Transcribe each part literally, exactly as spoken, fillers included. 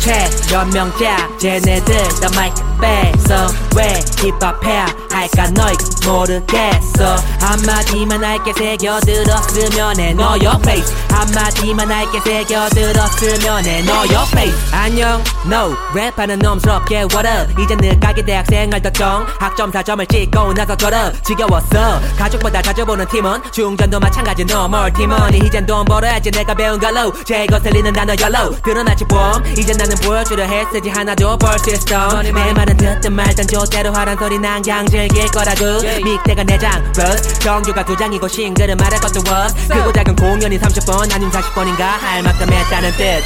최 몇 명자 쟤네들 다 마이크 뺏어 왜 힙합해야 할까 너희가 모르겠어 한마디만 할게 새겨들었으면 해 Know your face 한마디만 할게 새겨들었으면 해 Know your face 안녕 no 랩하는 놈스럽게 what up 이젠 늦가게 대학생 할덕정 학점 사 점을 찍고 나서 걸어 지겨웠어 가족보다 자주 보는 팀원 중전도 마찬가지 normal 팀원이 이젠 돈 벌어야지 내가 배운 걸로 제거 틀리는 단어 yellow 드러나지 봄 이젠 나는 보여주려 했으지 하나도 벌 시스템 내 말은 듣든 말든 조대로 하란 소리 난 그냥 즐길 거라고 믹대가 내장 plus 정규가 두 장이고 싱글은 말할 것도 was 크고 작은 공연이 삼십 번 아니면 사십 번인가 할 만큼 했다는 뜻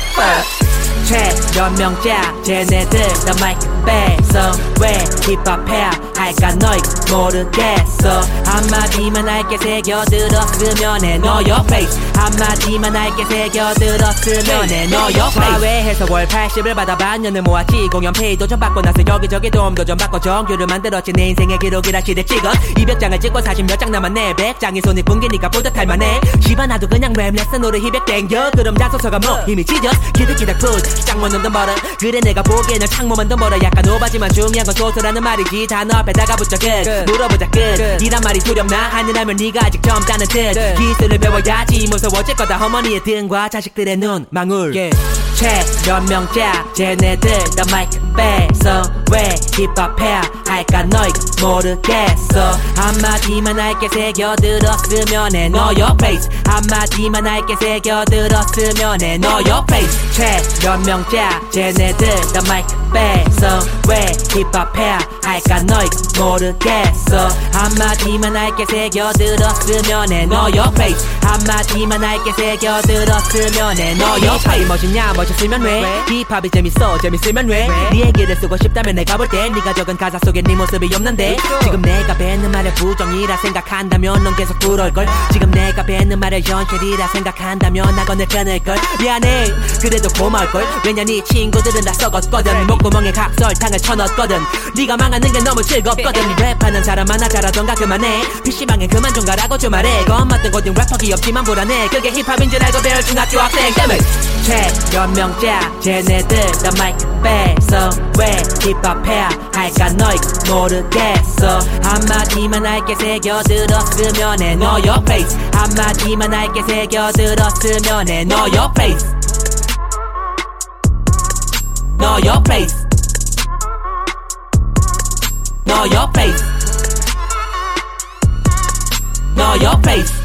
최 몇 명자 쟤네들 다 마이크 뺏어 왜 힙합해야 할까 너희가 모르겠어 한마디만 할게 새겨들었으면 해 Know your face 한마디만 할게 새겨들었으면 해 Know your face 과외해서 월 팔십을 받아 반년을 모았지 공연 페이도 좀 받고 나서 여기저기 도움도 좀 받고 정규를 만들었지 내 인생의 기록이라 시대 찍어 이백 장을 찍고 사십 몇 장 남았네 백 장이 손이 뭉개니까 뿌듯할 만해 시바 나도 그냥 랩 레슨으로 희백 땡겨 그럼 자소서가 뭐 이미 찢어 기득기득 푸시 짱모는 돈 벌어 그래 내가 보기에는 창모만 돈 벌어 약간 오바지만 중요한 건 소소라는 말이지 단어 앞에다가 붙여 끝 물어보자 끝 이란 말이 두렵나 하느라면 네가 아직 젊다는 뜻 기술을 배워야지 무서워질 거다 어머니의 등과 자식들의 눈 망울 yeah. 최 몇 명자 쟤네들 다 마이크 뺏어 왜 힙합해야 할까 너희가 모르겠어 한마디만 할게 새겨들었으면 해 Know your face 한마디만 할게 새겨들었으면 해 Know your face 최 몇 명자 쟤네들 다 마이크 뺏어 왜 힙합해야 할까 너희가 모르겠어 한마디만 할게 새겨들었으면 해 Know your face 한마디만 할게 새겨들었으면 해 Know your face 멋있냐 멋있으면 왜 힙합이 재밌어 재밌으면 왜 네 얘기를 쓰고 싶다면 내가 볼 때 네가 적은 가사 속에 네 모습이 없는데 지금 내가 뱉는 말을 부정이라 생각한다면 넌 계속 부러울걸 지금 내가 뱉는 말을 현실이라 생각한다면 낙원을 끊을걸 미안해 그래도 고마울걸 왜냐 네 친구들은 다 썩었거든 목구멍에 각설탕을 쳐넣었거든 네가 망하는 게 너무 즐겁거든 랩하는 사람 많아 잘하던가 그만해 피씨방에 그만 좀 가라고 좀 말해 겁맞던 고딩 래퍼기 없지만 불안해 그게 힙합인 줄 알고 배울 중학교 학생 때문에 최 몇 명자 쟤네들 다 마이크 뺏어 왜 힙합해야 할까 너희가 모르겠어 한마디만 할게 새겨들었으면 해 Know your face 한마디만 할게 새겨들었으면 해 Know your face Know your face Know your face Know your face